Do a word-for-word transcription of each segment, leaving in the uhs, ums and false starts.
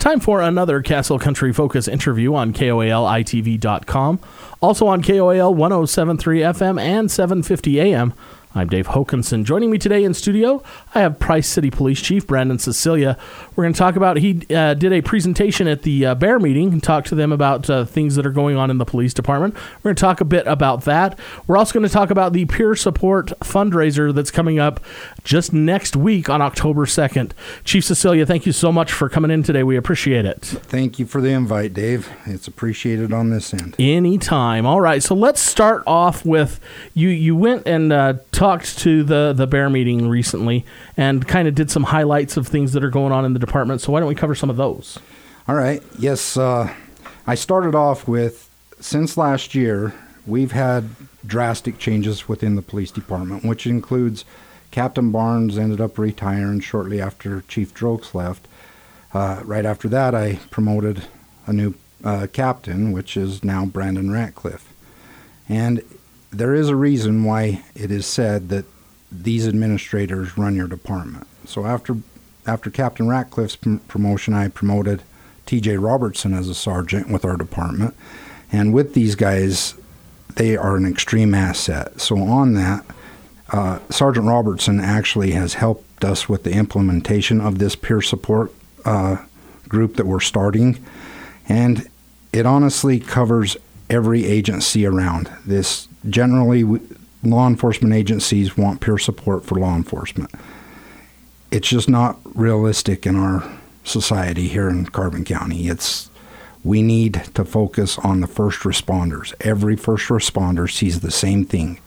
Time for another Castle Country Focus interview on K O A L I T V dot com. Also on K O A L one oh seven point three F M and seven fifty A M. I'm Dave Hokanson. Joining me today in studio, I have Price City Police Chief Brandon Cecilia. We're going to talk about, he uh, did a presentation at the uh, Bear meeting and talked to them about uh, things that are going on in the police department. We're going to talk a bit about that. We're also going to talk about the peer support fundraiser that's coming up just next week on October second. Chief Cecilia, thank you so much for coming in today. We appreciate it. Thank you for the invite, Dave. It's appreciated on this end. Anytime. All right, so let's start off with, you, you went and uh, talked to the, the Bear meeting recently and kind of did some highlights of things that are going on in the department. So why don't we cover some of those? All right. Yes, uh, I started off with, since last year, we've had drastic changes within the police department, which includes Captain Barnes ended up retiring shortly after Chief Drokes left. Uh, right after that, I promoted a new uh, captain, which is now Brandon Ratcliffe. And there is a reason why it is said that these administrators run your department. So after after Captain Ratcliffe's p- promotion, I promoted T J Robertson as a sergeant with our department. And with these guys, they are an extreme asset. So on that, uh, Sergeant Robertson actually has helped us with the implementation of this peer support uh, group that we're starting. And it honestly covers every agency around. This generally, law enforcement agencies want peer support for law enforcement. It's just not realistic in our society here in Carbon County. It's we need to focus on the first responders. Every first responder sees the same thing.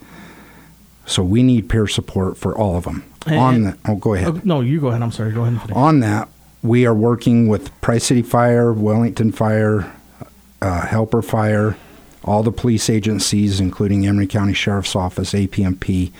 So we need peer support for all of them. And, on the, oh, go ahead. Oh, no, you go ahead. I'm sorry. Go ahead. On that, we are working with Price City Fire, Wellington Fire, uh, Helper Fire, all the police agencies, including Emery County Sheriff's Office, A P M P,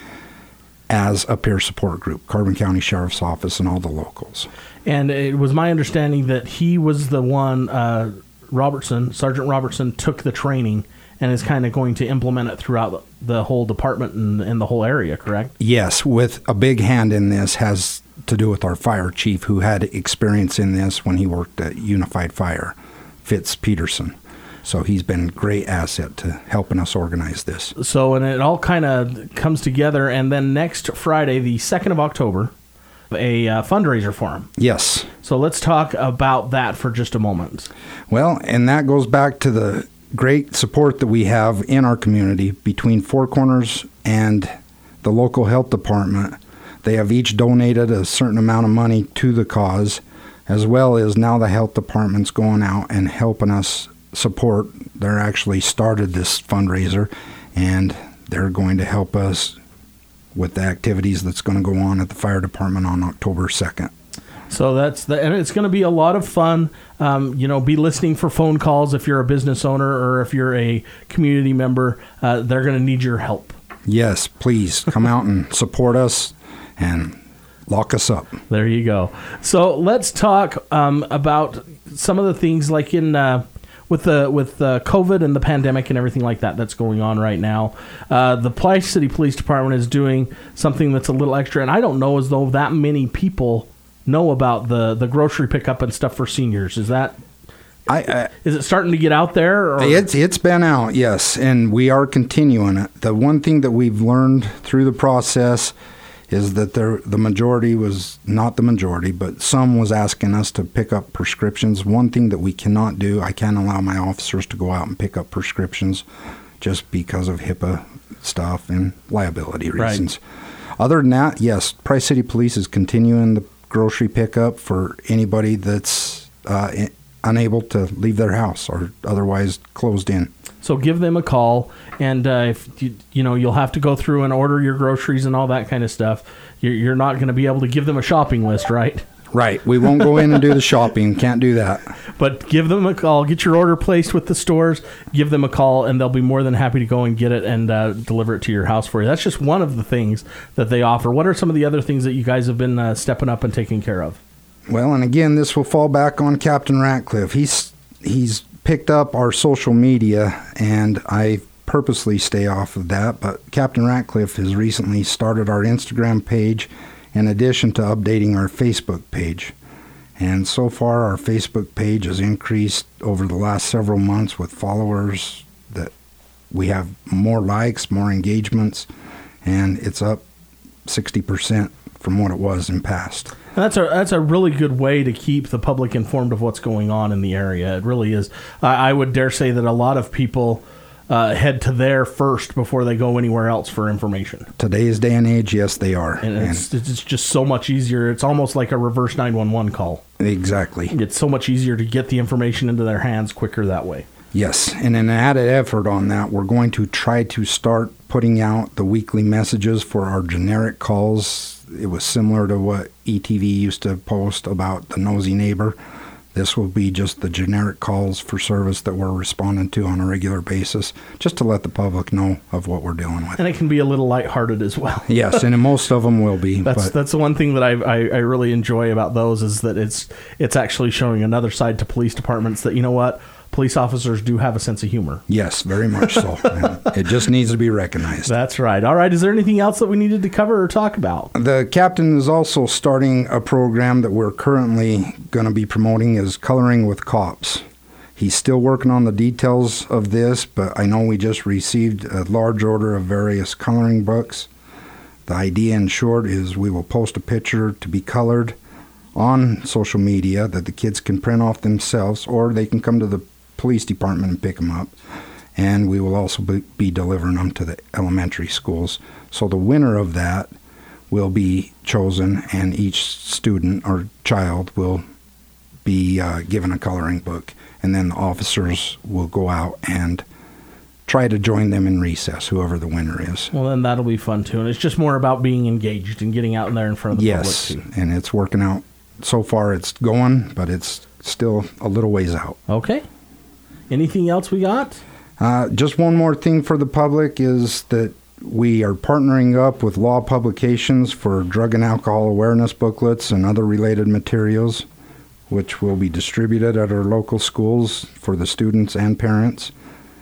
as a peer support group, Carbon County Sheriff's Office, and all the locals. And it was my understanding that he was the one, uh, Robertson, Sergeant Robertson, took the training and is kind of going to implement it throughout the whole department and, and the whole area, correct? Yes, with a big hand in this has to do with our fire chief, who had experience in this when he worked at Unified Fire, Fitz Peterson. So he's been a great asset to helping us organize this. So, and it all kind of comes together, and then next Friday, the second of October, a uh, fundraiser for him. Yes. So let's talk about that for just a moment. Well, and that goes back to the great support that we have in our community between Four Corners and the local health department. They have each donated a certain amount of money to the cause, as well as now the health department's going out and helping us support. They're actually started this fundraiser, and they're going to help us with the activities that's going to go on at the fire department on October second. So that's the, and it's going to be a lot of fun. Um, you know, be listening for phone calls if you're a business owner or if you're a community member. Uh, they're going to need your help. Yes, please come out and support us and lock us up. There you go. So let's talk um, about some of the things like in uh, with the with uh, COVID and the pandemic and everything like that that's going on right now. Uh, the Price City Police Department is doing something that's a little extra, and I don't know as though that many people know about the, the grocery pickup and stuff for seniors. Is that I, I is it starting to get out there? Or? It's it's been out, yes, and we are continuing it. The one thing that we've learned through the process is that there, the majority was, not the majority, but some was asking us to pick up prescriptions. One thing that we cannot do, I can't allow my officers to go out and pick up prescriptions just because of HIPAA stuff and liability reasons. Right. Other than that, yes, Price City Police is continuing the grocery pickup for anybody that's uh, in, unable to leave their house or otherwise closed in. So give them a call, and uh, if you, you know, you'll have to go through and order your groceries and all that kind of stuff. You're, you're not going to be able to give them a shopping list, right? Right. We won't go in and do the shopping. Can't do that. But give them a call. Get your order placed with the stores. Give them a call, and they'll be more than happy to go and get it and uh, deliver it to your house for you. That's just one of the things that they offer. What are some of the other things that you guys have been uh, stepping up and taking care of? Well, and again, this will fall back on Captain Ratcliffe. He's he's picked up our social media, and I purposely stay off of that. But Captain Ratcliffe has recently started our Instagram page in addition to updating our Facebook page. And so far, our Facebook page has increased over the last several months with followers that we have more likes, more engagements, and it's up sixty percent from what it was in past. And that's a that's a really good way to keep the public informed of what's going on in the area. It really is. I, I would dare say that a lot of people uh, head to there first before they go anywhere else for information. Today's day and age, yes, they are. And it's, and it's just so much easier. It's almost like a reverse nine one one call. Exactly. It's so much easier to get the information into their hands quicker that way. Yes, and in an added effort on that, we're going to try to start putting out the weekly messages for our generic calls. It was similar to what E T V used to post about the nosy neighbor. This will be just the generic calls for service that we're responding to on a regular basis, just to let the public know of what we're dealing with. And it can be a little lighthearted as well. Yes, and most of them will be. That's but that's the one thing that I, I I really enjoy about those is that it's it's actually showing another side to police departments that, you know what, police officers do have a sense of humor. Yes, very much so. It just needs to be recognized. That's right. All right. Is there anything else that we needed to cover or talk about? The captain is also starting a program that we're currently going to be promoting is Coloring with Cops. He's still working on the details of this, but I know we just received a large order of various coloring books. The idea, in short, is we will post a picture to be colored on social media that the kids can print off themselves, or they can come to the police department and pick them up, and we will also be, be delivering them to the elementary schools. So the winner of that will be chosen, and each student or child will be uh, given a coloring book, and then the officers will go out and try to join them in recess, whoever the winner is. Well, then that'll be fun too, and it's just more about being engaged and getting out in there in front of the yes, public too. Yes, and it's working out. So far it's going, but it's still a little ways out. Okay. Anything else we got? Uh, just one more thing for the public is that we are partnering up with Law Publications for drug and alcohol awareness booklets and other related materials, which will be distributed at our local schools for the students and parents.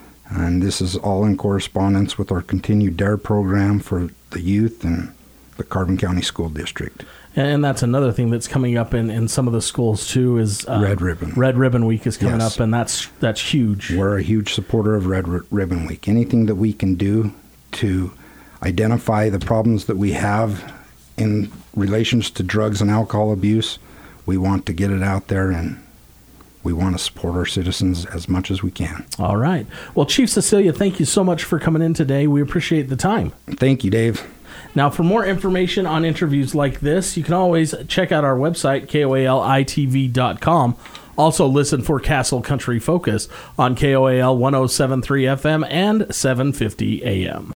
And this is all in correspondence with our continued DARE program for the youth and the Carbon County School District. And that's another thing that's coming up in, in some of the schools too is uh, Red Ribbon. Red Ribbon Week is coming Yes. up, and that's that's huge. We're a huge supporter of Red R- Ribbon Week. Anything that we can do to identify the problems that we have in relations to drugs and alcohol abuse, we want to get it out there, and we want to support our citizens as much as we can. All right. Well, Chief Cecilia, thank you so much for coming in today. We appreciate the time. Thank you, Dave. Now, for more information on interviews like this, you can always check out our website, K O A L I T V dot com. Also, listen for Castle Country Focus on K O A L one oh seven point three F M and seven fifty A M.